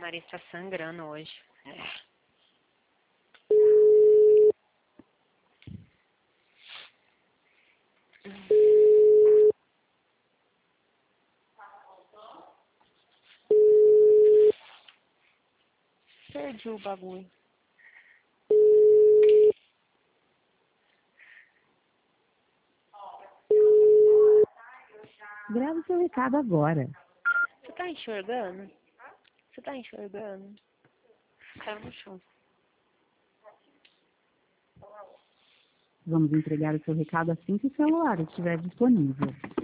nariz tá sangrando hoje. Perdi o bagulho. Grave seu recado agora. Você tá enxergando? Você tá enxergando? Caiu no chão. Vamos entregar o seu recado assim que o celular estiver disponível.